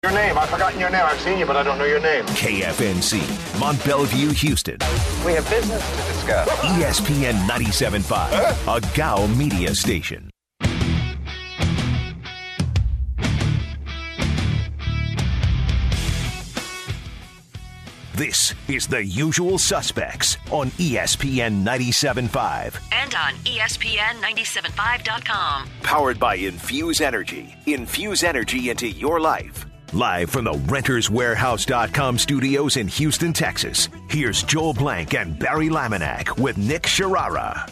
Your name. I've forgotten your name. I've seen you, but I don't know your name. KFNC, Mont Belvieu, Houston. We have business to discuss. ESPN 97.5, a GOW media station. This is The Usual Suspects on ESPN 97.5. And on ESPN975.com. Powered by Infuse Energy. Infuse energy into your life. Live from the RentersWarehouse.com studios in Houston, Texas, here's Joel Blank and Barry Laminack with Nick Sharara.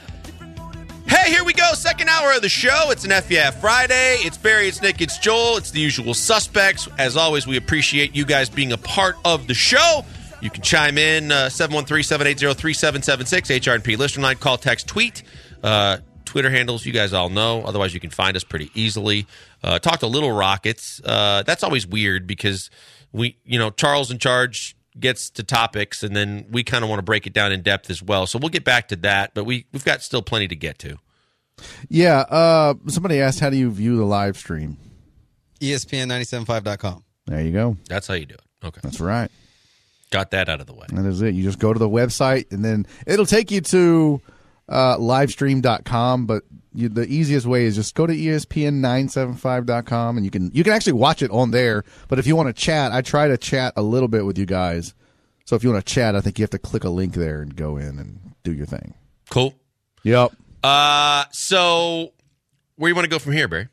Hey, here we go. Second hour of the show. It's an FYF Friday. It's Barry, it's Nick, it's Joel. It's The Usual Suspects. As always, we appreciate you guys being a part of the show. You can chime in 713-780-3776, HRP listener line, call, text, tweet. Twitter handles, you guys all know. Otherwise, you can find us pretty easily. Talk to Little Rockets. That's always weird because Charles in Charge gets to topics, and then we kind of want to break it down in depth as well. So we'll get back to that, but we've got still plenty to get to. Yeah. Somebody asked, how do you view the live stream? ESPN975.com. There you go. That's how you do it. Okay. That's right. Got that out of the way. That is it. You just go to the website, and then it'll take you to livestream.com, but the easiest way is just go to ESPN975.com, and you can actually watch it on there. But if you want to chat, I try to chat a little bit with you guys. So if you want to chat, I think you have to click a link there and go in and do your thing. Cool. Yep. So where do you want to go from here, Barry?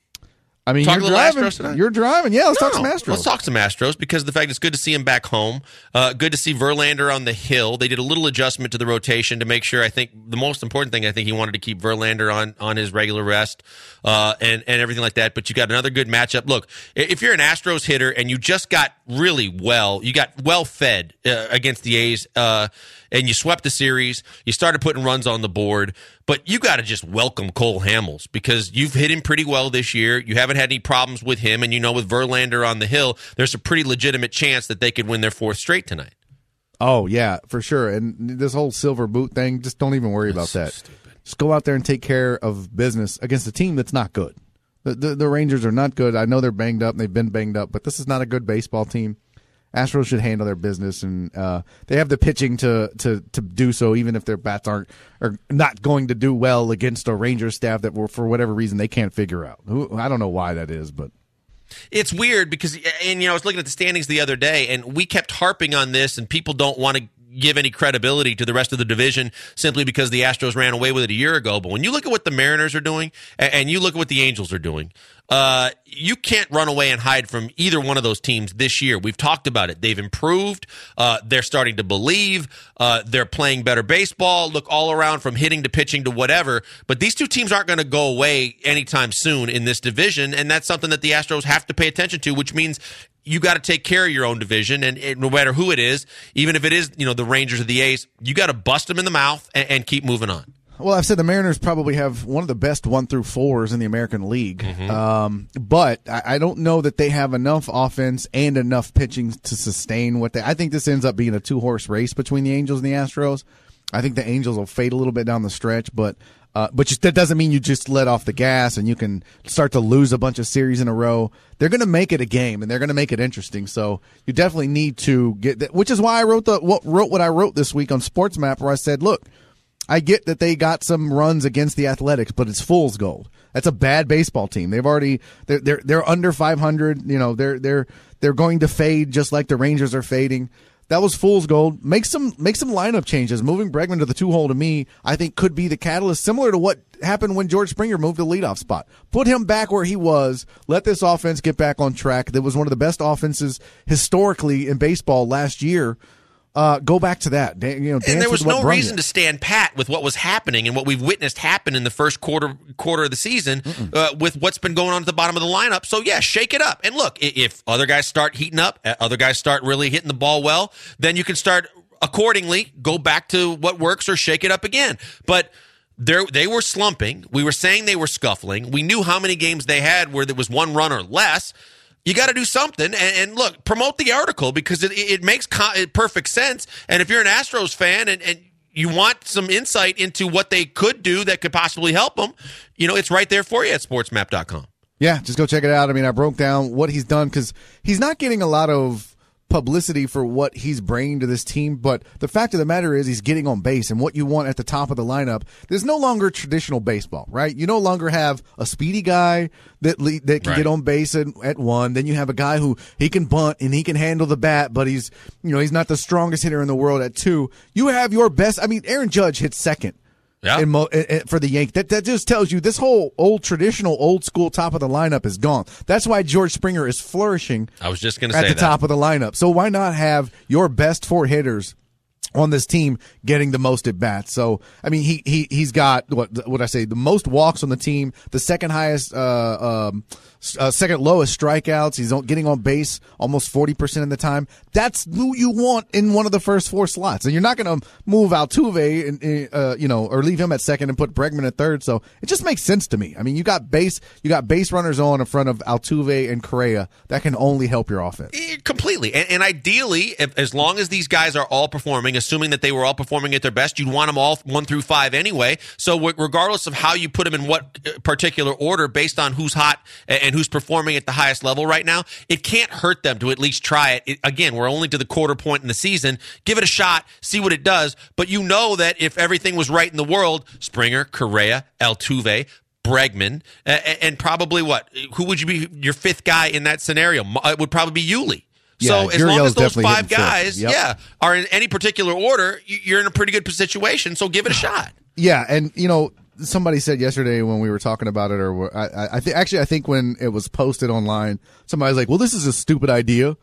I mean, talk you're a little driving. Astros tonight? You're driving. Yeah, let's talk some Astros. Let's talk some Astros because of the fact it's good to see him back home. Good to see Verlander on the hill. They did a little adjustment to the rotation to make sure. I think the most important thing, I think he wanted to keep Verlander on his regular rest and everything like that. But you got another good matchup. Look, if you're an Astros hitter and you just got you got well fed against the A's and you swept the series, you started putting runs on the board, but you got to just welcome Cole Hamels because you've hit him pretty well this year. You haven't had any problems with him, and with Verlander on the hill, there's a pretty legitimate chance that they could win their fourth straight tonight. Oh, yeah, for sure. And this whole silver boot thing, just don't even worry about that. Stupid. Just go out there and take care of business against a team that's not good. The Rangers are not good. I know they're banged up, and they've been banged up, but this is not a good baseball team. Astros should handle their business, and they have the pitching to do so, even if their bats are not going to do well against a Rangers staff that, for whatever reason, they can't figure out. I don't know why that is, but it's weird because, I was looking at the standings the other day, and we kept harping on this, and people don't want to give any credibility to the rest of the division simply because the Astros ran away with it a year ago. But when you look at what the Mariners are doing and you look at what the Angels are doing, you can't run away and hide from either one of those teams this year. We've talked about it. They've improved. They're starting to believe. They're playing better baseball. Look all around from hitting to pitching to whatever. But these two teams aren't going to go away anytime soon in this division, and that's something that the Astros have to pay attention to, which means you got to take care of your own division, and no matter who it is, even if it is the Rangers or the A's, you got to bust them in the mouth and keep moving on. Well, I've said the Mariners probably have one of the best 1-4s in the American League, but I don't know that they have enough offense and enough pitching to sustain what I think this ends up being a two-horse race between the Angels and the Astros. I think the Angels will fade a little bit down the stretch, but that doesn't mean you just let off the gas and you can start to lose a bunch of series in a row. They're going to make it a game, and they're going to make it interesting. So you definitely need to get that, which is why I wrote what I wrote this week on SportsMap, where I said, look, I get that they got some runs against the Athletics, but it's fool's gold. That's a bad baseball team. They're under 500. They're going to fade just like the Rangers are fading. That was fool's gold. Make some lineup changes. Moving Bregman to the 2-hole, to me, I think could be the catalyst, similar to what happened when George Springer moved the leadoff spot. Put him back where he was. Let this offense get back on track. That was one of the best offenses historically in baseball last year. Go back to that. And there was no reason to stand pat with what was happening and what we've witnessed happen in the first quarter of the season with what's been going on at the bottom of the lineup. So, yeah, shake it up. And look, if other guys start heating up, other guys start really hitting the ball well, then you can start accordingly go back to what works or shake it up again. But they were slumping. We were saying they were scuffling. We knew how many games they had where there was one run or less. You got to do something, and look, promote the article because it makes perfect sense. And if you're an Astros fan and you want some insight into what they could do that could possibly help them, it's right there for you at sportsmap.com. Yeah, just go check it out. I mean, I broke down what he's done because he's not getting a lot of publicity for what he's bringing to this team, but the fact of the matter is he's getting on base, and what you want at the top of the lineup, there's no longer traditional baseball, right? You no longer have a speedy guy that can get on base at one. Then you have a guy who he can bunt and he can handle the bat, but he's not the strongest hitter in the world at two. You have your best. I mean, Aaron Judge hits second. Yeah. For the Yankees. That just tells you this whole old school top of the lineup is gone. That's why George Springer is flourishing. I was just going to say at the top of the lineup. So why not have your best four hitters on this team getting the most at bats? So I mean, he's got the most walks on the team, the second highest, second lowest strikeouts. He's getting on base almost 40% of the time. That's who you want in one of the first four slots. And you're not going to move Altuve and or leave him at second and put Bregman at third. So it just makes sense to me. I mean, you got base runners on in front of Altuve and Correa. That can only help your offense. Completely. And ideally, as long as these guys are all performing, assuming that they were all performing at their best, you'd want them all 1 through 5 anyway. So regardless of how you put them in what particular order based on who's hot and who's performing at the highest level right now, it can't hurt them to at least try it. Again, we're only to the quarter point in the season. Give it a shot, see what it does. But you know that if everything was right in the world, Springer, Correa, Altuve, Bregman, and probably who would you be your fifth guy in that scenario? It would probably be Yuli. So as long as those 5 guys, are in any particular order, you're in a pretty good situation. So give it a shot. Yeah, and somebody said yesterday when we were talking about it, or I think when it was posted online, somebody's like, "Well, this is a stupid idea.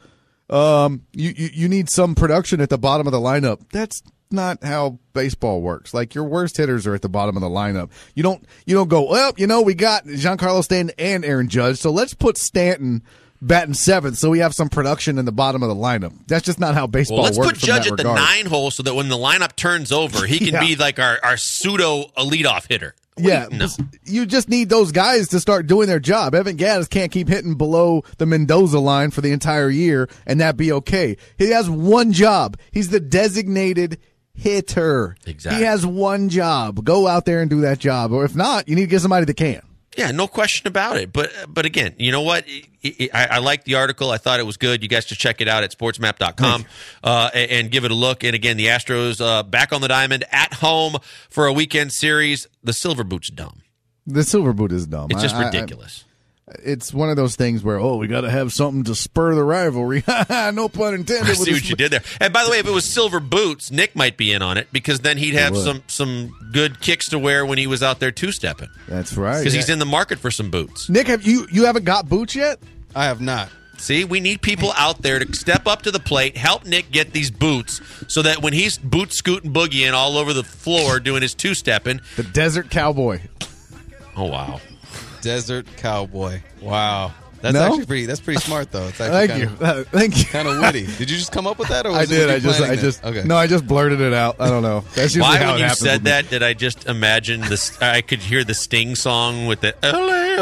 You need some production at the bottom of the lineup." That's not how baseball works. Like, your worst hitters are at the bottom of the lineup. You don't go, well, we got Giancarlo Stanton and Aaron Judge, so let's put Stanton batting seventh so we have some production in the bottom of the lineup. That's just not how baseball works. Let's put Judge at the 9 hole so that when the lineup turns over, he can be like our pseudo leadoff hitter. You just need those guys to start doing their job. Evan Gattis can't keep hitting below the Mendoza line for the entire year and that be okay. He has one job. He's the designated hitter. Exactly. He has one job. Go out there and do that job. Or if not, you need to get somebody that can. Yeah, no question about it. But again, you know what? I liked the article. I thought it was good. You guys should check it out at sportsmap.com and give it a look. And again, the Astros back on the diamond at home for a weekend series. The Silver Boot's dumb. The Silver Boot is dumb. It's just ridiculous. It's one of those things where, we got to have something to spur the rivalry. No pun intended. I see what you did there. And by the way, if it was Silver Boots, Nick might be in on it because then he'd have some good kicks to wear when he was out there two-stepping. That's right. Because he's in the market for some boots. Nick, you haven't got boots yet? I have not. See, we need people out there to step up to the plate, help Nick get these boots so that when he's boot scooting boogieing all over the floor doing his two-stepping. The Desert Cowboy. Oh, wow. Desert Cowboy. Wow. That's pretty smart though. It's actually Thank you. Kind of witty. Did you just come up with that, or was I did? I just blurted it out. I don't know. That's usually how it happens. Why, when you said that, did I just imagine this? I could hear the Sting song with the ole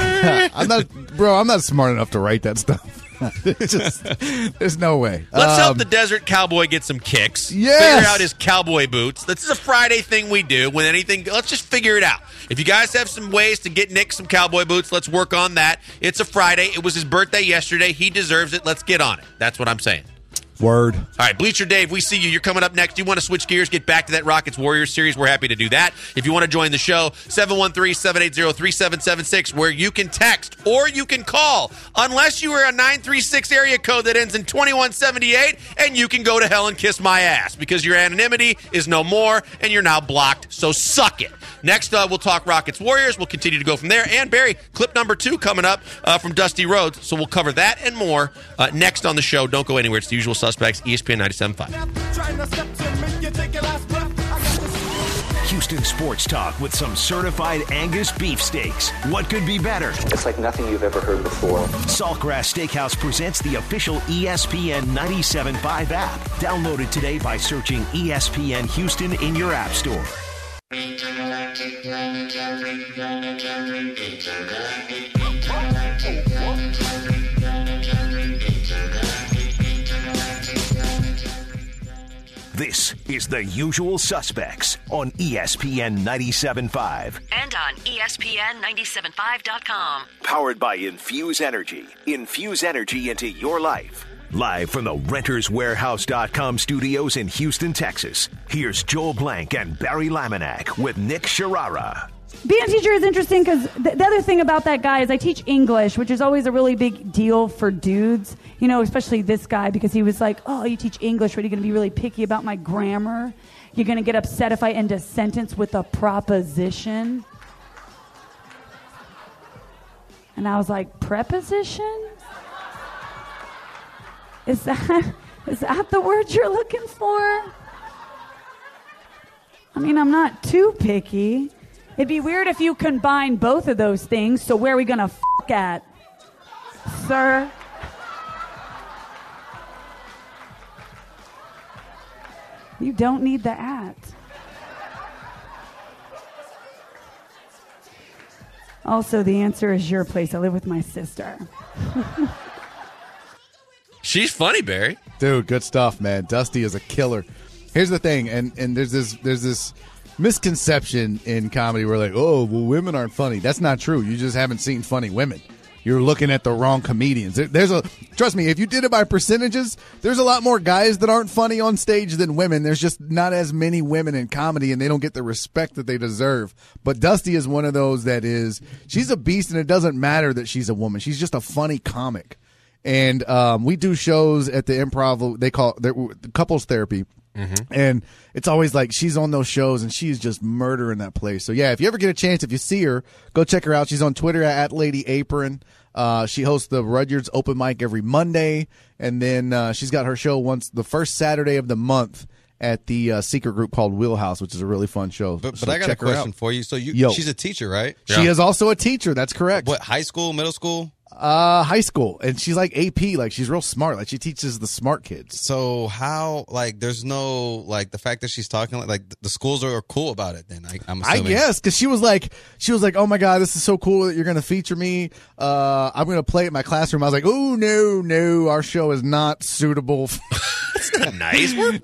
ole. I'm not smart enough to write that stuff. There's no way. Let's help the Desert Cowboy get some kicks. Yes. Figure out his cowboy boots. This is a Friday thing we do. Let's just figure it out. If you guys have some ways to get Nick some cowboy boots, let's work on that. It's a Friday. It was his birthday yesterday. He deserves it. Let's get on it. That's what I'm saying. Word. All right, Bleacher Dave, we see you. You're coming up next. You want to switch gears, get back to that Rockets-Warriors series, we're happy to do that. If you want to join the show, 713-780-3776, where you can text or you can call, unless you are a 936 area code that ends in 2178, and you can go to hell and kiss my ass because your anonymity is no more, and you're now blocked, so suck it. Next, we'll talk Rockets-Warriors. We'll continue to go from there. And, Barry, clip number 2 coming up from Dusty Rhodes. So we'll cover that and more next on the show. Don't go anywhere. It's the usual suspects, ESPN 97.5. Houston Sports Talk with some certified Angus beefsteaks. What could be better? It's like nothing you've ever heard before. Saltgrass Steakhouse presents the official ESPN 97.5 app. Download it today by searching ESPN Houston in your app store. This is The Usual Suspects on ESPN 97.5. And on ESPN975.com. Powered by Infuse Energy. Infuse energy into your life. Live from the RentersWarehouse.com studios in Houston, Texas. Here's Joel Blank and Barry Laminack with Nick Sharara. Being a teacher is interesting because the other thing about that guy is I teach English, which is always a really big deal for dudes, you know, especially this guy, because he was like, oh, you teach English, what, are you going to be really picky about my grammar? You're going to get upset if I end a sentence with a proposition? And I was like, preposition? Is that the word you're looking for? I mean, I'm not too picky. It'd be weird if you combine both of those things, so where are we going to at, sir? You don't need the at. Also, the answer is your place. I live with my sister. She's funny, Barry. Dude, good stuff, man. Dusty is a killer. Here's the thing, and there's this misconception in comedy where like, oh, well, women aren't funny. That's not true. You just haven't seen funny women. You're looking at the wrong comedians. Trust me, if you did it by percentages, there's a lot more guys that aren't funny on stage than women. There's just not as many women in comedy, and they don't get the respect that they deserve. But Dusty is one of those she's a beast, and it doesn't matter that she's a woman. She's just a funny comic. And we do shows at the Improv. They call it couples therapy. Mm-hmm. And it's always like she's on those shows and she's just murdering that place. So yeah, if you ever get a chance, if you see her, go check her out. She's on Twitter at Lady Apron. She hosts the Rudyard's open mic every Monday, and then she's got her show the first Saturday of the month at the secret group called Wheelhouse, which is a really fun show. But so I got a question for you. So she's a teacher, right? She is also a teacher. That's correct. What, high school, middle school? High school, and she's like AP, like she's real smart, like she teaches the smart kids. So how, like, there's no, like, the fact that she's talking like the schools are cool about it then, I'm assuming. I guess, because she was like, oh my God, this is so cool that you're going to feature me. I'm going to play it in my classroom. I was like, oh no, our show is not suitable. That's not nice. We're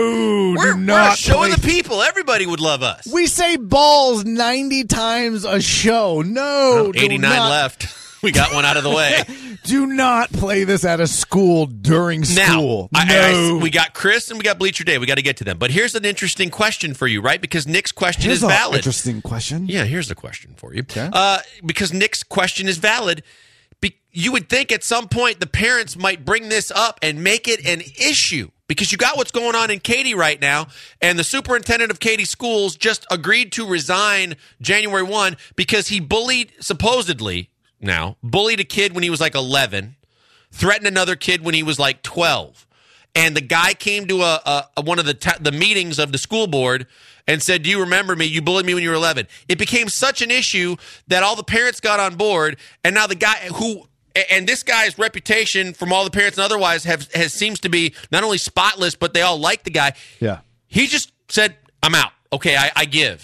showing the people. Everybody would love us. We say balls 90 times a show. No, 89 left. We got one out of the way. Do not play this at a school during school. Now, we got Chris and we got Bleacher Day. We got to get to them. But here's an interesting question for you, right? Because Nick's question is valid. Interesting question. Yeah, here's the question for you. Okay. Because Nick's question is valid. You would think at some point the parents might bring this up and make it an issue. Because you got what's going on in Katy right now, and the superintendent of Katy schools just agreed to resign January 1 because he supposedly bullied a kid when he was like 11, threatened another kid when he was like 12. And the guy came to one of the meetings of the school board and said, do you remember me? You bullied me when you were 11. It became such an issue that all the parents got on board, and now the guy and this guy's reputation from all the parents and otherwise seems to be not only spotless, but they all like the guy. Yeah. He just said, I'm out. Okay, I give.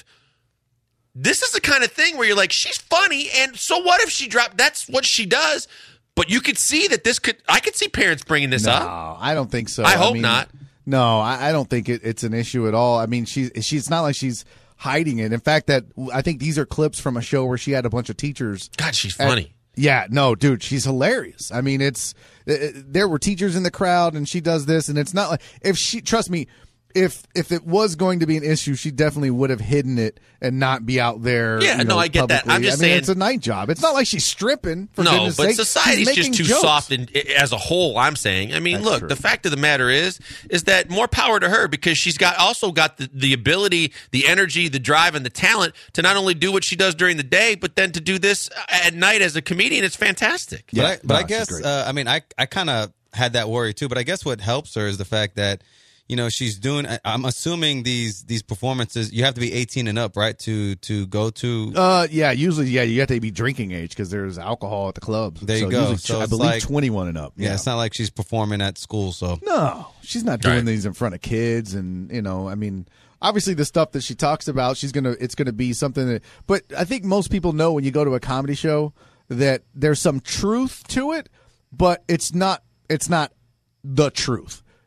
This is the kind of thing where you're like, she's funny, and so what if she dropped? That's what she does. But you could see that I could see parents bringing this up. No, I don't think so. I hope not. No, I don't think it's an issue at all. I mean, she's not like she's hiding it. In fact, I think these are clips from a show where she had a bunch of teachers. God, she's funny. Yeah, no, dude, she's hilarious. I mean, there were teachers in the crowd, and she does this, and it's not like trust me. If it was going to be an issue, she definitely would have hidden it and not be out there. Yeah, I get that. I'm just saying it's a night job. It's not like she's stripping. For goodness but sake. Society's just too soft as a whole. I'm saying. I mean, look, the fact of the matter is that more power to her because she's also got the ability, the energy, the drive, and the talent to not only do what she does during the day, but then to do this at night as a comedian. It's fantastic. Yeah, but I guess I mean I kind of had that worry too. But I guess what helps her is the fact that, she's doing. I'm assuming these performances. You have to be 18 and up, right, to go to. Yeah, usually, you have to be drinking age because there's alcohol at the clubs. There you go. So I believe 21 and up. Yeah, it's not like she's performing at school. So no, she's not doing these in front of kids, and I mean, obviously the stuff that she talks about, it's gonna be something that. But I think most people know when you go to a comedy show that there's some truth to it, but it's not the truth.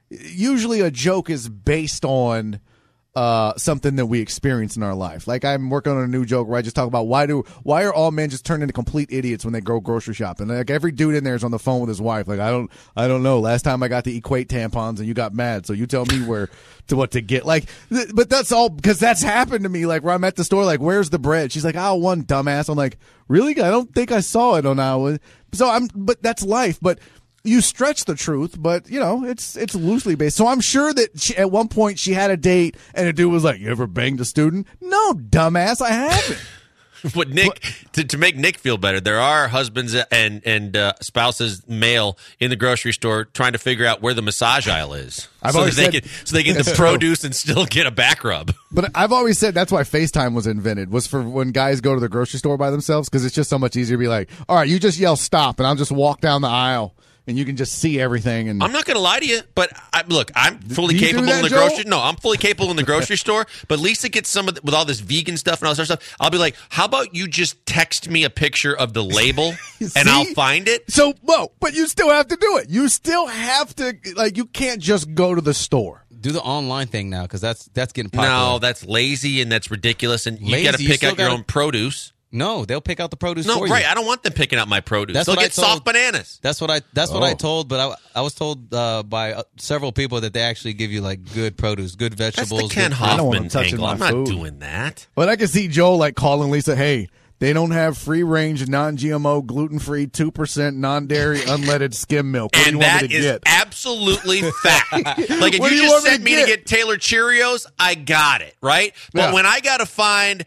usually a joke is based on something that we experience in our life. Like I'm working on a new joke where I just talk about why are all men just turn into complete idiots when they go grocery shopping? Like every dude in there is on the phone with his wife. Like I don't know. Last time I got to Equate tampons and you got mad, so you tell me what to get. Like, but that's all because that's happened to me. Like where I'm at the store, like where's the bread? She's like, oh, one dumbass. I'm like, really? I don't think I saw it on our. But that's life. But you stretch the truth, but you know it's loosely based. So I'm sure that at one point she had a date, and a dude was like, "You ever banged a student?" No, dumbass, I haven't. What Nick to make Nick feel better? There are husbands and spouses, male, in the grocery store trying to figure out where the massage aisle is, so they get the produce and still get a back rub. But I've always said that's why FaceTime was invented, was for when guys go to the grocery store by themselves, because it's just so much easier to be like, "All right, you just yell stop, and I'll just walk down the aisle." And you can just see everything. And I'm not going to lie to you, but I'm fully You do capable that, in the Joel? grocery. No, I'm fully capable in the grocery store. But Lisa gets some of with all this vegan stuff and all this other stuff. I'll be like, "How about you just text me a picture of the label and I'll find it?" So, but you still have to do it. You still have to, like, you can't just go to the store. Do the online thing now, because that's getting popular. No, that's lazy and that's ridiculous. And you got to pick out your own produce. No, they'll pick out the produce No, for you. right. I don't want them picking out my produce. That's They'll what I get soft told- bananas. That's what I told, but I was told by several people that they actually give you like good produce, good That's vegetables. the Ken good- I don't want Hoffman them touching angle. my I'm not food. doing that. But I can see Joel, like, calling Lisa, hey, they don't have free-range, non-GMO, gluten-free, 2% non-dairy, unleaded skim milk. What do you And want that me to is get? absolutely fact. Like if What do you you just want me sent to me to get? get Taylor Cheerios, I got it, right? But Yeah. when I got to find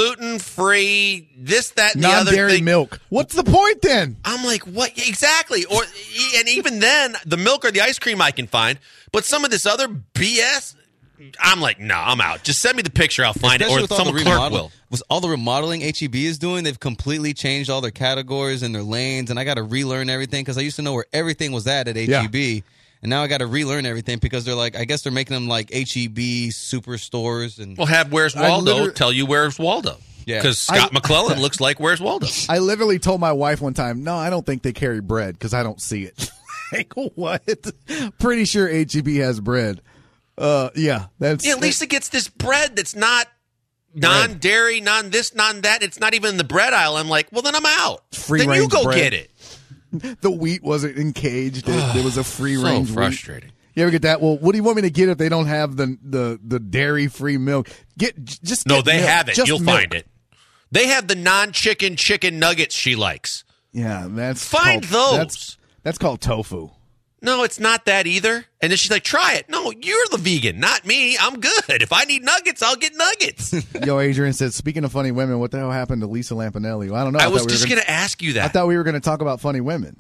gluten-free, this, that, and the other Non-dairy thing, milk. What's the point then? I'm like, what? Exactly. And even then, the milk or the ice cream I can find, but some of this other BS, I'm like, no, I'm out. Just send me the picture, I'll find Especially it, or with all some the clerk remodel- will. With all the remodeling HEB is doing, they've completely changed all their categories and their lanes, and I got to relearn everything because I used to know where everything was at HEB, and now I got to relearn everything because they're like, I guess they're making them like HEB superstores and We'll have Where's Waldo literally- tell you Where's Waldo. Yeah. Because Scott McClellan looks like Where's Waldo. I literally told my wife one time, no, I don't think they carry bread because I don't see it. Like, what? Pretty sure HEB has bread. Yeah, that's Yeah, Lisa gets this bread that's not non-dairy, non-this, non-that. It's not even in the bread aisle. I'm like, well, then I'm out. Free then you range go bread. get it. the wheat wasn't encaged. It was a free-range So wheat. frustrating. You ever get that? Well, what do you want me to get if they don't have the dairy-free milk? No, they milk. have it. Just You'll milk. find it. They have the non-chicken chicken nuggets she likes. Yeah, that's Find called, those. That's called tofu. No, it's not that either. And then she's like, try it. No, you're the vegan, not me. I'm good. If I need nuggets, I'll get nuggets. Yo, Adrian said, speaking of funny women, what the hell happened to Lisa Lampanelli? Well, I don't know. I was thought we were just going to ask you that. I thought we were going to talk about funny women.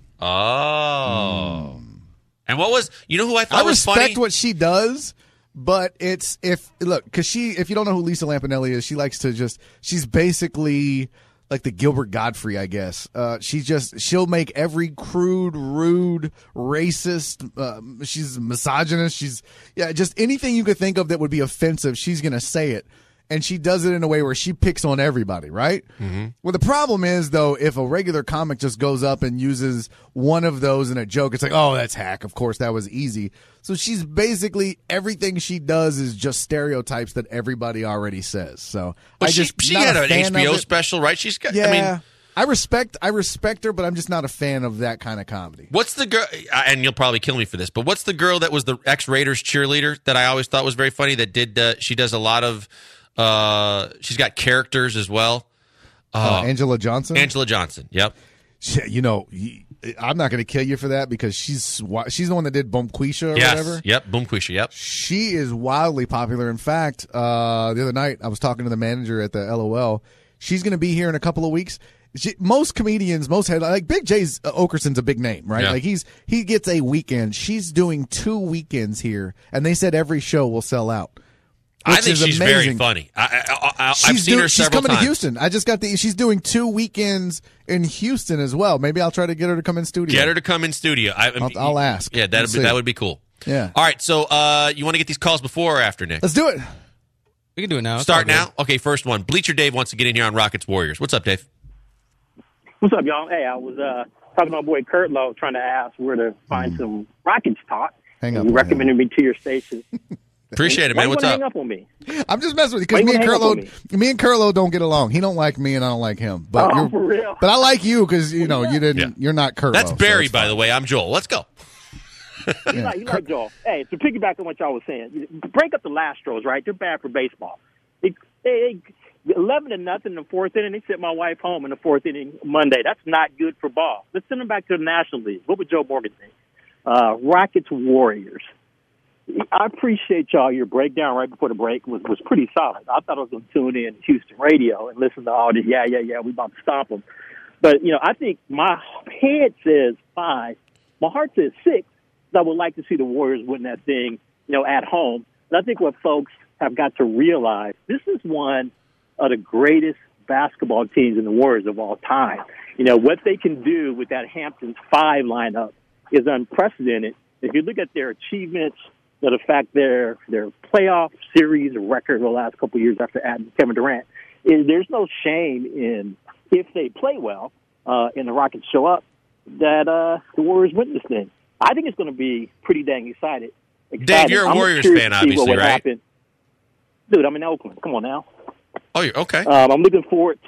Oh. And what was, you know who I thought I was respect funny? what she does, but it's if you don't know who Lisa Lampanelli is, she likes to she's basically like the Gilbert Godfrey, I guess. She'll make every crude, rude, racist. She's misogynist. Just anything you could think of that would be offensive. She's gonna say it. And she does it in a way where she picks on everybody, right? Mm-hmm. Well, the problem is, though, if a regular comic just goes up and uses one of those in a joke, it's like, oh, that's hack. Of course, that was easy. So she's basically, everything she does is just stereotypes that everybody already says. So But she not had a an fan of HBO it. special, right? She's got, Yeah. I mean, I respect her, but I'm just not a fan of that kind of comedy. what's the girl, and you'll probably kill me for this, but what's the girl that was the ex-Raiders cheerleader that I always thought was very funny that did, she does a lot of, she's got characters as well. Angela Johnson? Angela Johnson, yep. You know, I'm not going to kill you for that because she's the one that did Bumquisha or Yes, whatever. yep, Boomquisha, yep. She is wildly popular. In fact, the other night I was talking to the manager at the LOL. She's going to be here in a couple of weeks. Most comedians, like Big Jay's Okerson's a big name, right? Yeah. Like he gets a weekend. She's doing 2 weekends here, and they said every show will sell out. I think is she's amazing. very funny. I've seen her She's several coming times. to Houston. I just got she's doing 2 weekends in Houston as well. Maybe I'll try to get her to come in studio. Get her to come in studio. I'll ask. Yeah, We'll see. that would be cool. Yeah. All right, so you want to get these calls before or after, Nick? Let's do it. we can do it now. It's Start all now? Okay, first one. Bleacher Dave wants to get in here on Rockets Warriors. What's up, Dave? What's up, y'all? Hey, I was talking to my boy Kurt Lowe, trying to ask where to find some Rockets talk. Hang up. You recommended me to your station. Appreciate it, Why man. you What's wanna up? hang up on me? I'm just messing with you Why because you wanna hang up on me and Curlo don't get along. He don't like me and I don't like him. But Oh, for real? But I like you because you didn't. Yeah. You're not Curlo. That's so Barry, it's by fine. the way. I'm Joel. Let's go. You like Joel. Hey, to piggyback on what y'all was saying, break up the Astros, right? They're bad for baseball. They 11-0 in the fourth inning. They sent my wife home in the fourth inning Monday. That's not good for ball. Let's send them back to the National League. What would Joe Morgan think? Rockets Warriors. I appreciate y'all. Your breakdown right before the break was pretty solid. I thought I was going to tune in Houston radio and listen to all this. Yeah, we about to stomp them. But I think my head says 5. My heart says 6. I would like to see the Warriors win that thing, at home. But I think what folks have got to realize, this is one of the greatest basketball teams in the Warriors of all time. What they can do with that Hamptons 5 lineup is unprecedented. If you look at their achievements, the fact their playoff series record the last couple of years after adding Kevin Durant, there's no shame in, if they play well and the Rockets show up, that the Warriors win this thing. I think it's going to be pretty dang exciting. Dave, you're a Warriors fan, obviously, right? Happen. Dude, I'm in Oakland. Come on now. Oh, you're okay. I'm looking forward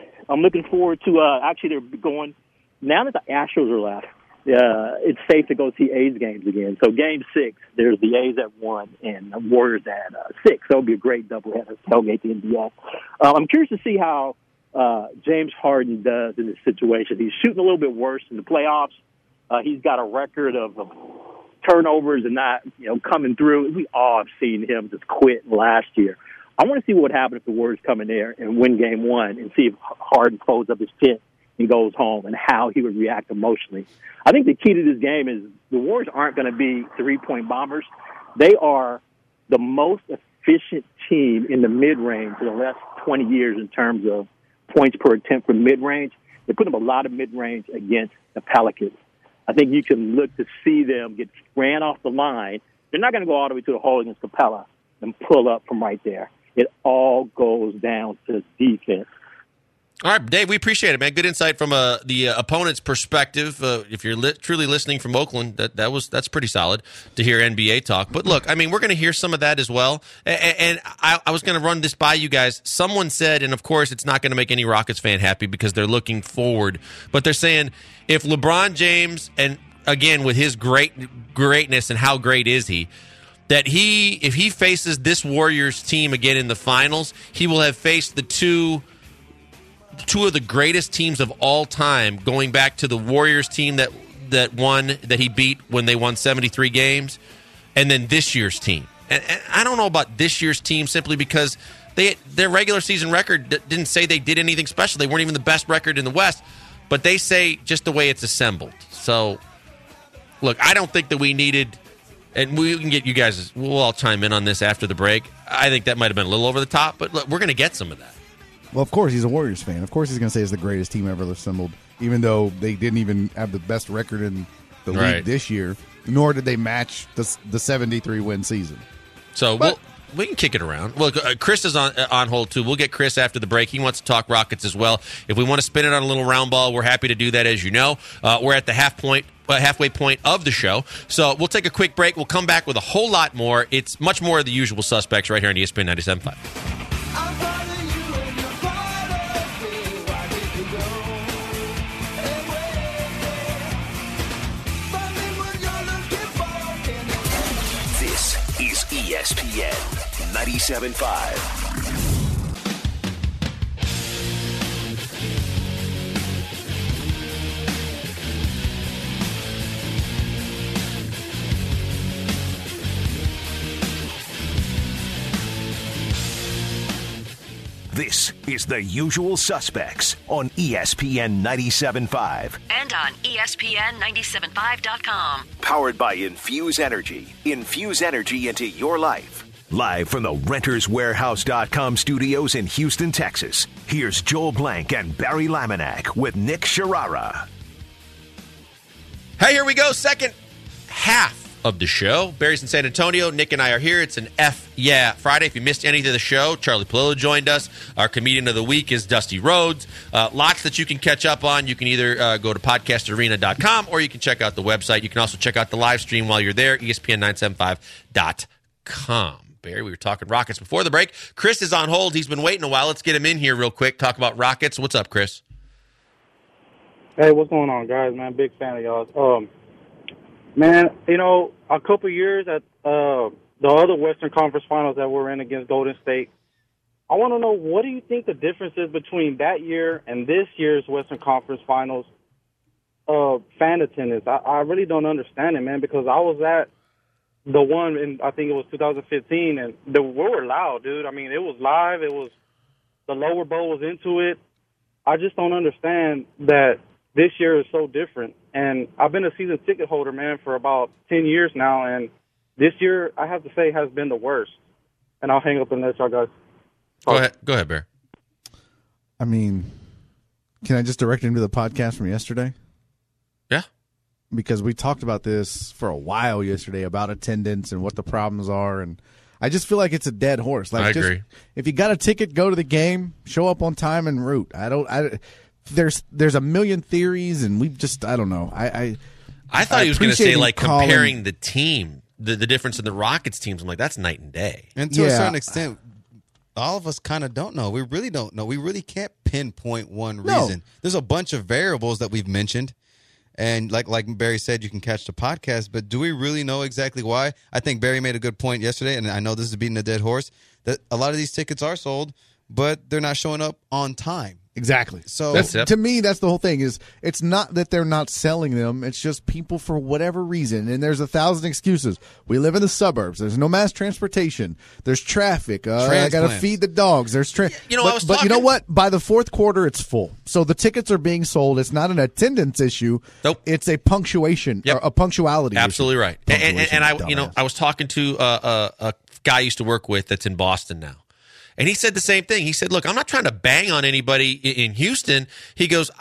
to actually they're going now that the Astros are left. It's safe to go see A's games again. So Game 6, there's the A's at 1 and the Warriors at 6. That would be a great doubleheader. Tailgate the NBA. I'm curious to see how James Harden does in this situation. He's shooting a little bit worse in the playoffs. He's got a record of turnovers and not coming through. We all have seen him just quit last year. I want to see what would happen if the Warriors come in there and win Game 1 and see if Harden folds up his tent and goes home and how he would react emotionally. I think the key to this game is the Warriors aren't going to be three-point bombers. They are the most efficient team in the mid-range for the last 20 years in terms of points per attempt from mid-range. They put up a lot of mid-range against the Pelicans. I think you can look to see them get ran off the line. They're not going to go all the way to the hole against Capella and pull up from right there. It all goes down to defense. All right, Dave, we appreciate it, man. Good insight from the opponent's perspective. If you're truly listening from Oakland, that's pretty solid to hear NBA talk. But look, I mean, we're going to hear some of that as well. And I was going to run this by you guys. Someone said, and of course, it's not going to make any Rockets fan happy because they're looking forward. But they're saying if LeBron James, and again with his greatness and how great is he, that if he faces this Warriors team again in the finals, he will have faced the two of the greatest teams of all time, going back to the Warriors team that he beat when they won 73 games, and then this year's team. And I don't know about this year's team simply because their regular season record didn't say they did anything special. They weren't even the best record in the West, but they say just the way it's assembled. So, look, I don't think that we needed, and we can get you guys, we'll all chime in on this after the break. I think that might have been a little over the top, but look, we're going to get some of that. Well, of course, he's a Warriors fan. Of course he's going to say it's the greatest team ever assembled, even though they didn't even have the best record in the league this year, nor did they match the 73-win season. So we can kick it around. Look, Chris is on hold, too. We'll get Chris after the break. He wants to talk Rockets as well. If we want to spin it on a little round ball, we're happy to do that, as you know. We're at the halfway point of the show. So we'll take a quick break. We'll come back with a whole lot more. It's much more of the usual suspects right here on ESPN 97.5. ESPN 97.5. This is The Usual Suspects on ESPN 97.5. And on ESPN975.com. Powered by Infuse Energy. Infuse energy into your life. Live from the RentersWarehouse.com studios in Houston, Texas. Here's Joel Blank and Barry Laminack with Nick Sharara. Hey, here we go. Second half of the show. Barry's in San Antonio. Nick and I are here. It's an F Yeah Friday. If you missed any of the show, Charlie Palillo joined us. Our comedian of the week is Dusty Rhodes. Lots that you can catch up on. You can either go to podcastarena.com or you can check out the website. You can also check out the live stream while you're there, ESPN975.com. Barry, we were talking Rockets before the break. Chris is on hold. He's been waiting a while. Let's get him in here real quick. Talk about Rockets. What's up, Chris? Hey, what's going on, guys, man? Big fan of y'all. Man, you know, a couple years at the other Western Conference Finals that we're in against Golden State, I want to know, what do you think the difference is between that year and this year's Western Conference Finals fan attendance? I really don't understand it, man, because I was at the one in, I think it was 2015, and we were loud, dude. I mean, it was live. It was, the lower bowl was into it. I just don't understand that this year is so different. And I've been a season ticket holder, man, for about 10 years now, and this year, I have to say, has been the worst. And I'll hang up and let y'all guys talk. Go ahead, Bear. I mean, can I just direct him to the podcast from yesterday? Yeah. Because we talked about this for a while yesterday about attendance and what the problems are, and I just feel like it's a dead horse. Like, I agree. If you got a ticket, go to the game, show up on time and root. There's a million theories, and I don't know. I thought he was going to say, like, calling, comparing the team, the difference in the Rockets teams. I'm like, that's night and day. And to a certain extent, all of us kind of don't know. We really don't know. We really can't pinpoint one reason. No. There's a bunch of variables that we've mentioned. And like Barry said, you can catch the podcast, but do we really know exactly why? I think Barry made a good point yesterday, and I know this is beating a dead horse, that a lot of these tickets are sold, but they're not showing up on time. Exactly. So to me, that's the whole thing. Is it's not that they're not selling them. It's just people, for whatever reason, and there's 1,000 excuses. We live in the suburbs. There's no mass transportation. There's traffic. I got to feed the dogs. There's but you know what? By the fourth quarter, it's full. So the tickets are being sold. It's not an attendance issue. Nope. It's a punctuation or a punctuality. Absolutely issue. right. And I was talking to a guy I used to work with that's in Boston now. And he said the same thing. He said, look, I'm not trying to bang on anybody in Houston. He goes,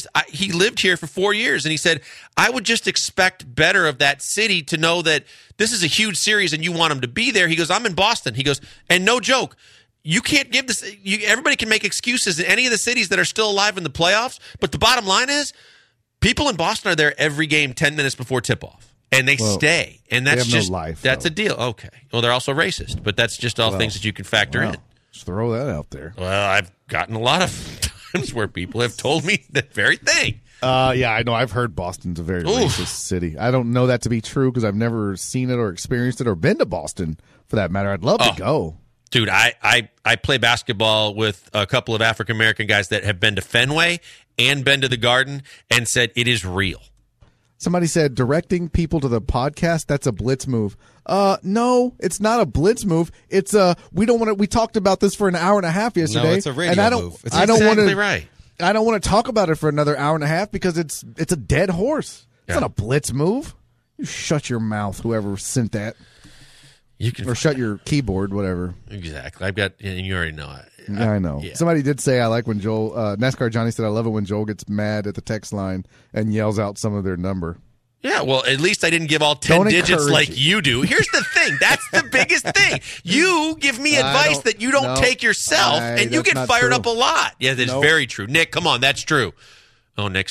he lived here for 4 years. And he said, I would just expect better of that city to know that this is a huge series and you want them to be there. He goes, I'm in Boston. He goes, and no joke, you can't give this. Everybody can make excuses in any of the cities that are still alive in the playoffs. But the bottom line is, people in Boston are there every game 10 minutes before tip-off. And they stay. And that's just, no life, that's a deal. Okay. Well, they're also racist. But that's just all things that you can factor in. Just throw that out there. Well, I've gotten a lot of times where people have told me that very thing. Yeah, I know. I've heard Boston's a very racist city. I don't know that to be true because I've never seen it or experienced it or been to Boston, for that matter. I'd love to go. Dude, I play basketball with a couple of African-American guys that have been to Fenway and been to the Garden and said it is real. Somebody said directing people to the podcast, that's a blitz move. No, it's not a blitz move. It's we don't want to. We talked about this for an hour and a half yesterday. No, it's a radio move. I don't exactly right. I don't want to talk about it for another hour and a half because it's a dead horse. It's not a blitz move. You shut your mouth, whoever sent that. You can shut your keyboard, whatever. Exactly. I've got, and you already know it. I know. Yeah. Somebody did say, I like when Joel, NASCAR Johnny said, I love it when Joel gets mad at the text line and yells out some of their number. Yeah, well, at least I didn't give all 10 digits like you do. Here's the thing. That's the biggest thing. You give me advice that you don't take yourself, and you get fired up a lot. Yeah, that's very true. Nick, come on, that's true. Oh, Nick's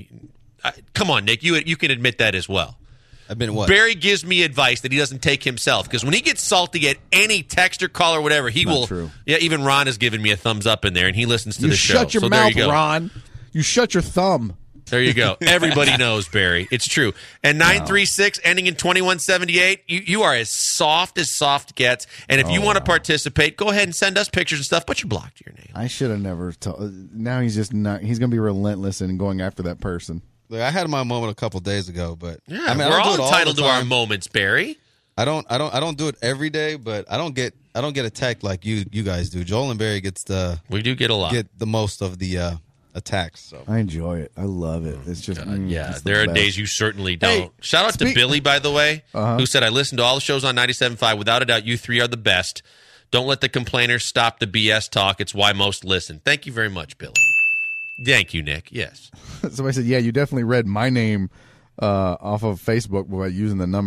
come on, Nick, you can admit that as well. Admit what? Barry gives me advice that he doesn't take himself, because when he gets salty at any text or call or whatever, he will. True. Yeah, even Ron has given me a thumbs up in there, and he listens to the show. Shut your mouth, Ron. You shut your thumb. There you go. Everybody knows, Barry. It's true. And 936 ending in 2178, you are as soft gets. And if you want to participate, go ahead and send us pictures and stuff, but you're blocked your name. I should have never told. Now he's just not. He's going to be relentless in going after that person. Look, I had my moment a couple days ago, but yeah, I mean, we're all entitled to our moments, Barry. I don't do it every day, but I don't get attacked like you guys do. Joel and Barry we do get a lot. Get the most of the attacks. So I enjoy it. I love it. It's just it's there are days you certainly don't. Hey, shout out to Billy, by the way, who said, I listened to all the shows on 97.5. Without a doubt, you three are the best. Don't let the complainers stop the BS talk. It's why most listen. Thank you very much, Billy. Thank you, Nick. Yes. Somebody said, yeah, you definitely read my name off of Facebook by using the number.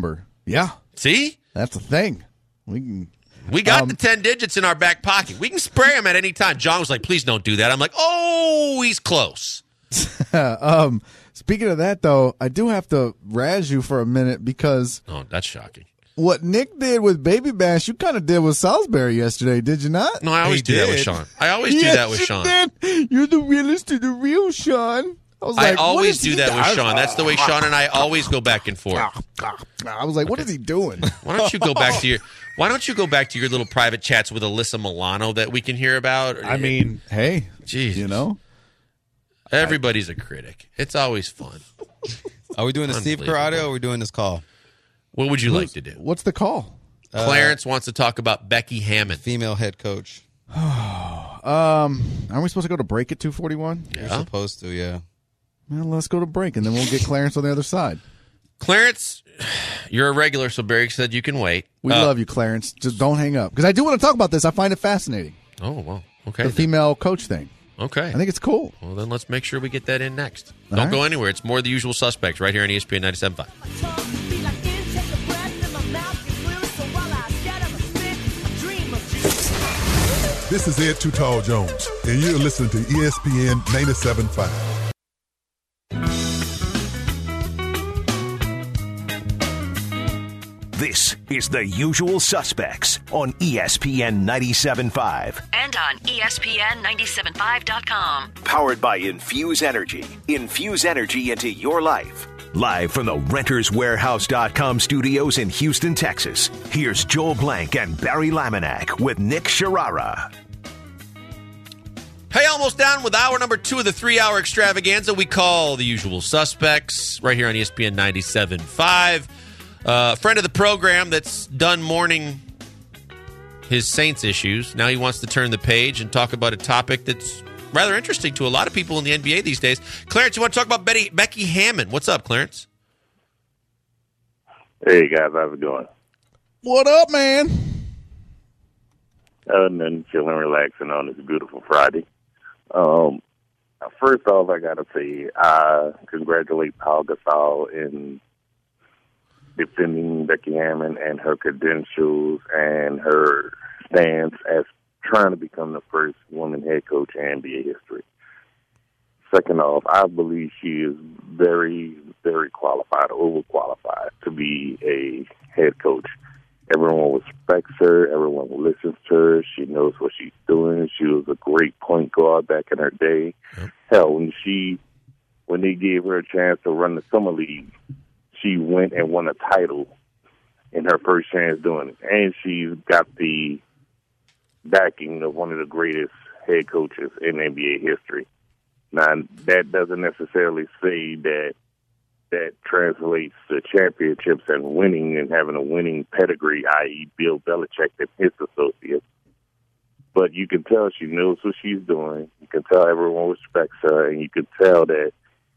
Yeah. See? That's the thing. We got the 10 digits in our back pocket. We can spray them at any time. John was like, please don't do that. I'm like, oh, he's close. Speaking of that, though, I do have to razz you for a minute because Oh, that's shocking. what Nick did with Baby Bash, you kind of did with Salisbury yesterday, did you not? No, I always do that with Sean. I always do that with Sean. Did. You're the realest to the real Sean. I always do that with Sean. That's the way Sean and I always go back and forth. I was like, what is he doing? Why don't you go back to your little private chats with Alyssa Milano that we can hear about? I mean, hey, Jesus. You know, everybody's a critic. It's always fun. Are we doing the Steve Corrado or are we doing this call? What would you like to do? What's the call? Clarence wants to talk about Becky Hammon, female head coach. Aren't we supposed to go to break at 2:41? You're supposed to, yeah. Well, let's go to break, and then we'll get Clarence on the other side. Clarence, you're a regular, so Barry said you can wait. We love you, Clarence. Just don't hang up. Because I do want to talk about this. I find it fascinating. Oh, well, okay. The female coach thing. Okay. I think it's cool. Well, then let's make sure we get that in next. All Don't right. go anywhere. It's more The Usual Suspects right here on ESPN 97.5. This is Ed Too Tall Jones, and you're listening to ESPN 97.5. This is The Usual Suspects on ESPN 97.5. And on ESPN975.com. Powered by Infuse Energy. Infuse energy into your life. Live from the RentersWarehouse.com studios in Houston, Texas. Here's Joel Blank and Barry Laminack with Nick Sharara. Hey, almost down with hour number 2 of the 3-hour extravaganza we call The Usual Suspects right here on ESPN 97.5. Friend of the program that's done mourning his Saints issues. Now he wants to turn the page and talk about a topic that's rather interesting to a lot of people in the NBA these days. Clarence, you want to talk about Becky Hammon? What's up, Clarence? Hey, guys. How's it going? What up, man? Nothing, chilling, relaxing on this beautiful Friday. First off, I got to say, I congratulate Paul Gasol in defending Becky Hammon and her credentials and her stance as trying to become the first woman head coach in NBA history. Second off, I believe she is very, very qualified, overqualified to be a head coach. Everyone respects her. Everyone listens to her. She knows what she's doing. She was a great point guard back in her day. Yep. Hell, when they gave her a chance to run the summer league, she went and won a title in her first chance doing it. And she's got the backing of one of the greatest head coaches in NBA history. Now, that doesn't necessarily say that translates to championships and winning and having a winning pedigree, i.e. Bill Belichick and his associates. But you can tell she knows what she's doing. You can tell everyone respects her, and you can tell that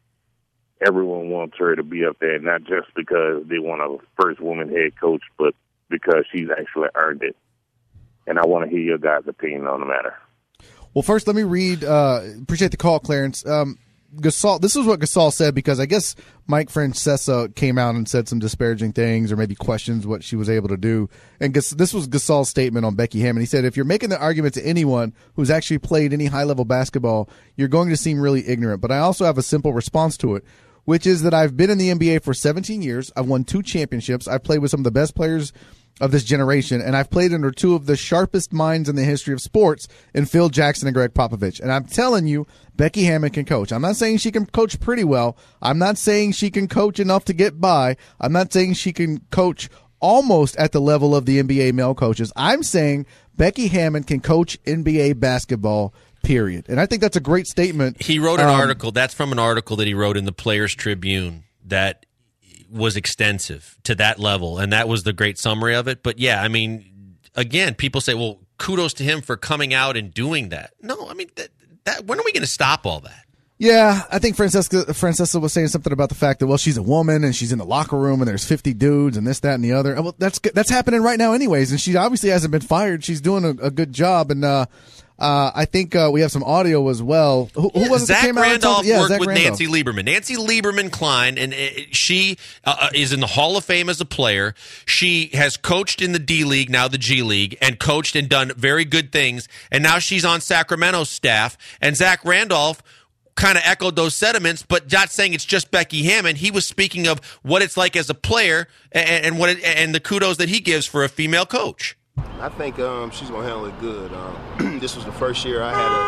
everyone wants her to be up there, not just because they want a first woman head coach, but because she's actually earned it. And I want to hear your guys' opinion on the matter. Well, first, let me read. Appreciate the call, Clarence. Gasol. This is what Gasol said, because I guess Mike Francesa came out and said some disparaging things or maybe questions what she was able to do. And this was Gasol's statement on Becky Hammon. He said, if you're making the argument to anyone who's actually played any high-level basketball, you're going to seem really ignorant. But I also have a simple response to it, which is that I've been in the NBA for 17 years. I've won 2 championships. I've played with some of the best players of this generation, and I've played under 2 of the sharpest minds in the history of sports in Phil Jackson and Greg Popovich. And I'm telling you, Becky Hammon can coach. I'm not saying she can coach pretty well. I'm not saying she can coach enough to get by. I'm not saying she can coach almost at the level of the NBA male coaches. I'm saying Becky Hammon can coach NBA basketball, period. And I think that's a great statement. He wrote an article. That's from an article that he wrote in the Players Tribune that was extensive to that level, and that was the great summary of it. But yeah, I mean, again, people say, well, kudos to him for coming out and doing that. No, I mean, that when are we going to stop all that? Yeah, I think Francesa was saying something about the fact that, well, she's a woman and she's in the locker room and there's 50 dudes and this, that, and the other. Well, that's happening right now anyways, and she obviously hasn't been fired. She's doing a good job, and I think we have some audio as well. Who was it that Zach came out and Randolph talked- yeah, worked Zach with Randolph. Nancy Lieberman. Nancy Lieberman Klein, and she is in the Hall of Fame as a player. She has coached in the D League, now the G League, and coached and done very good things. And now she's on Sacramento's staff. And Zach Randolph kind of echoed those sentiments, but not saying it's just Becky Hammon. He was speaking of what it's like as a player and and the kudos that he gives for a female coach. I think she's gonna handle it good. This was the first year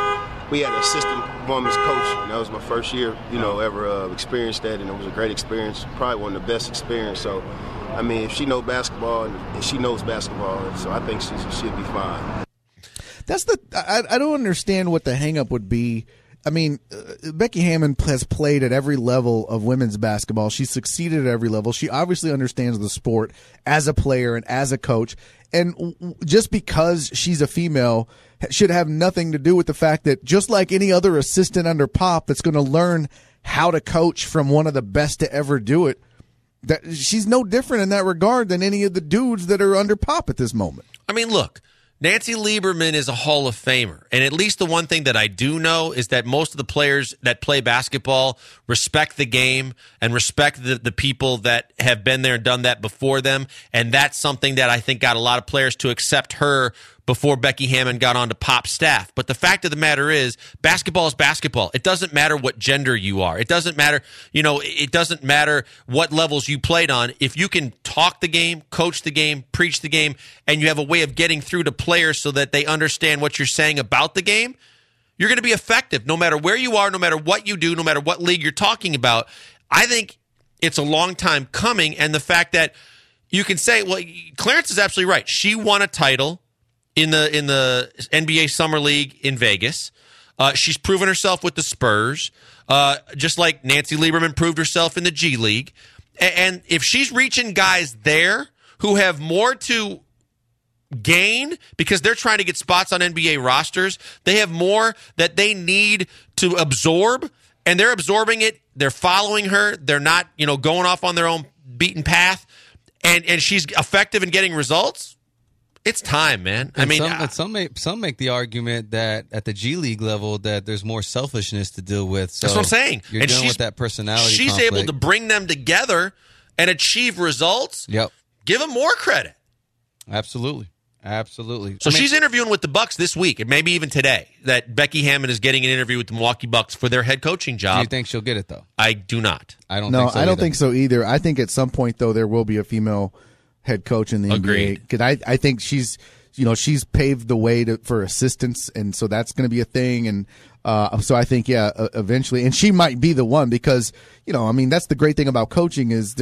we had an assistant women's coach, and that was my first year, ever experienced that, and it was a great experience, probably one of the best experience. So, I mean, if she knows basketball and she knows basketball, so I think she'll be fine. That's I don't understand what the hang up would be. I mean, Becky Hammon has played at every level of women's basketball. She's succeeded at every level. She obviously understands the sport as a player and as a coach. And just because she's a female should have nothing to do with the fact that just like any other assistant under Pop that's going to learn how to coach from one of the best to ever do it, that she's no different in that regard than any of the dudes that are under Pop at this moment. I mean, look, Nancy Lieberman is a Hall of Famer. And at least the one thing that I do know is that most of the players that play basketball respect the game and respect the people that have been there and done that before them. And that's something that I think got a lot of players to accept her before Becky Hammon got onto Pop's staff. But the fact of the matter is, basketball is basketball. It doesn't matter what gender you are. It doesn't matter, it doesn't matter what levels you played on. If you can talk the game, coach the game, preach the game, and you have a way of getting through to players so that they understand what you're saying about the game, you're going to be effective no matter where you are, no matter what you do, no matter what league you're talking about. I think it's a long time coming, and the fact that you can say, well, Clarence is absolutely right. She won a title in the NBA Summer League in Vegas. She's proven herself with the Spurs, just like Nancy Lieberman proved herself in the G League. And if she's reaching guys there who have more to gain because they're trying to get spots on NBA rosters, they have more that they need to absorb, and they're absorbing it. They're following her. They're not, going off on their own beaten path, and she's effective in getting results. It's time, man. I mean, some make the argument that at the G League level that there's more selfishness to deal with. So that's what I'm saying. You're dealing with that personality. She's conflict. able to bring them together and achieve results. Yep. Give them more credit. Absolutely. So she's interviewing with the Bucks this week, and maybe even today. That Becky Hammon is getting an interview with the Milwaukee Bucks for their head coaching job. Do you think she'll get it though? I do not. I don't think so either. I think at some point though there will be a female head coach in the Agreed. NBA. Because I think she's paved the way for assistants, and so that's going to be a thing. And so I think, eventually, and she might be the one because, that's the great thing about coaching is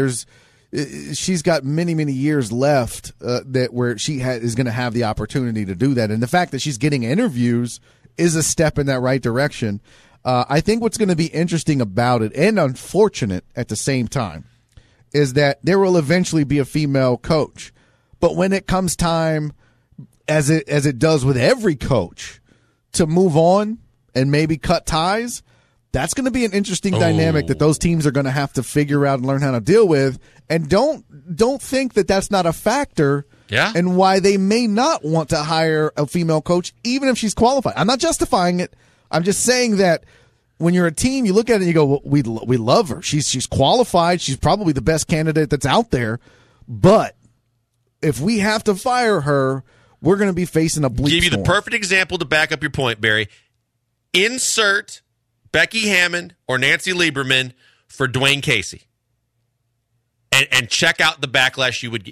she's got many, many years left where she is going to have the opportunity to do that. And the fact that she's getting interviews is a step in that right direction. I think what's going to be interesting about it, and unfortunate at the same time, is that there will eventually be a female coach. But when it comes time, as it does with every coach, to move on and maybe cut ties, that's going to be an interesting dynamic that those teams are going to have to figure out and learn how to deal with. And don't think that that's not a factor and why they may not want to hire a female coach, even if she's qualified. I'm not justifying it. I'm just saying that when you're a team, you look at it and you go, well, we love her. She's qualified. She's probably the best candidate that's out there. But if we have to fire her, we're going to be facing a bleak Give you storm. the perfect example to back up your point, Barry. Insert Becky Hammon or Nancy Lieberman for Dwayne Casey. And check out the backlash you would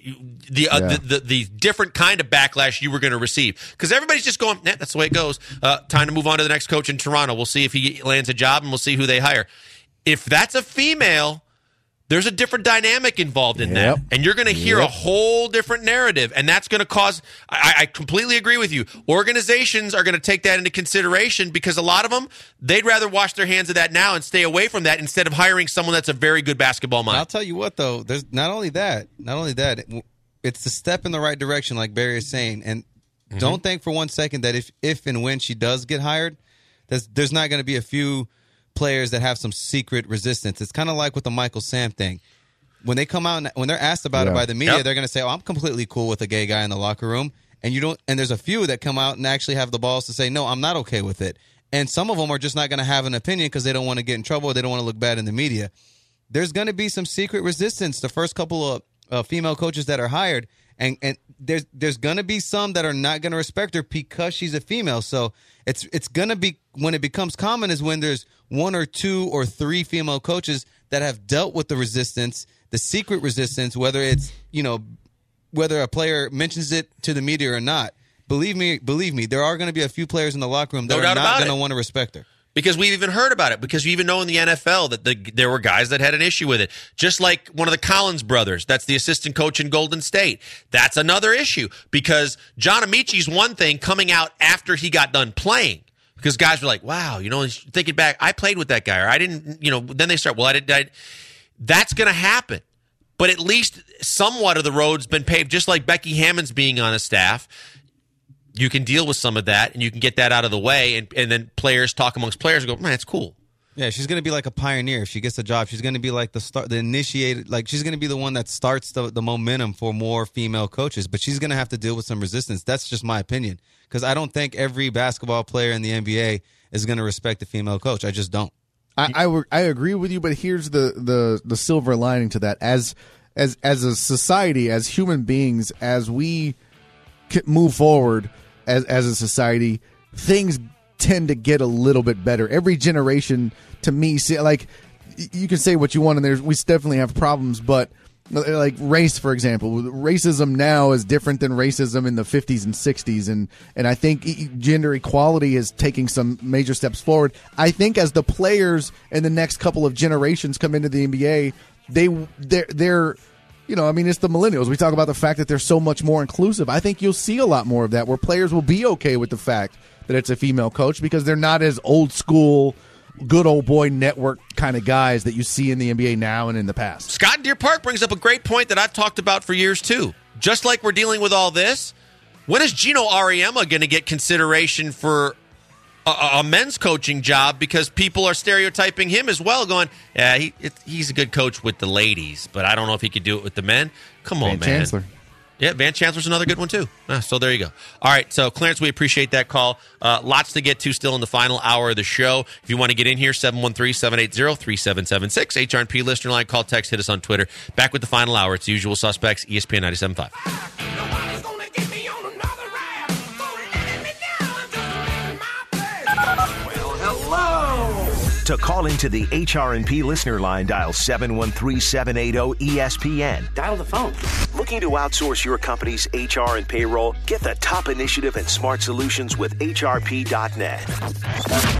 the different kind of backlash you were going to receive, because everybody's just going, that's the way it goes. Time to move on to the next coach in Toronto. We'll see if he lands a job, and we'll see who they hire. If that's a female, there's a different dynamic involved in that, and you're going to hear a whole different narrative, and that's going to cause. I completely agree with you. Organizations are going to take that into consideration because a lot of them, they'd rather wash their hands of that now and stay away from that instead of hiring someone that's a very good basketball mind. I'll tell you what, though, there's not only that, it's a step in the right direction, like Barry is saying, and don't think for one second that if and when she does get hired, there's not going to be a few players that have some secret resistance. It's kind of like with the Michael Sam thing. When they come out, when they're asked about it by the media, they're going to say, I'm completely cool with a gay guy in the locker room. and there's a few that come out and actually have the balls to say, no, I'm not okay with it. And some of them are just not going to have an opinion because they don't want to get in trouble or they don't want to look bad in the media. There's going to be some secret resistance the first couple of female coaches that are hired. And there's going to be some that are not going to respect her because she's a female. So it's going to be, when it becomes common, is when there's 1 or 2 or 3 female coaches that have dealt with the resistance, the secret resistance, whether it's, whether a player mentions it to the media or not. Believe me, there are going to be a few players in the locker room that are not going to want to respect her. Because we've even heard about it. Because you even know in the NFL that there were guys that had an issue with it. Just like one of the Collins brothers. That's the assistant coach in Golden State. That's another issue. Because John Amichi's one thing coming out after he got done playing. Because guys were like, wow, thinking back, I played with that guy. Or I didn't, then they start, well, I didn't. That's going to happen. But at least somewhat of the road's been paved. Just like Becky Hammond's being on a staff. You can deal with some of that, and you can get that out of the way, and then players talk amongst players and go, man, it's cool. Yeah, she's going to be like a pioneer. If she gets a job, she's going to be like the initiated, like she's going to be the one that starts the momentum for more female coaches, but she's going to have to deal with some resistance. That's just my opinion, because I don't think every basketball player in the NBA is going to respect a female coach. I just don't. I agree with you, but here's the silver lining to that. As a society, as human beings, as we move forward, as a society, things tend to get a little bit better. Every generation, to me, like, you can say what you want, and we definitely have problems, but like race, for example, racism now is different than racism in the 50s and 60s, and I think gender equality is taking some major steps forward. I think as the players in the next couple of generations come into the NBA, they're it's the millennials. We talk about the fact that they're so much more inclusive. I think you'll see a lot more of that, where players will be okay with the fact that it's a female coach because they're not as old school, good old boy network kind of guys that you see in the NBA now and in the past. Scott in Deer Park brings up a great point that I've talked about for years, too. Just like we're dealing with all this, when is Gino Auriemma going to get consideration for a men's coaching job, because people are stereotyping him as well, going, yeah, he's a good coach with the ladies, but I don't know if he could do it with the men. Come on, man. Van Chancellor. Yeah, Van Chancellor's another good one, too. So there you go. All right, so Clarence, we appreciate that call. Lots to get to still in the final hour of the show. If you want to get in here, 713-780-3776. HRP listener line, call, text, hit us on Twitter. Back with the final hour. It's the usual suspects, ESPN 97.5. To call into the HRP listener line, dial 713-780-ESPN. Dial the phone. Looking to outsource your company's HR and payroll? Get the top initiative and smart solutions with HRP.net.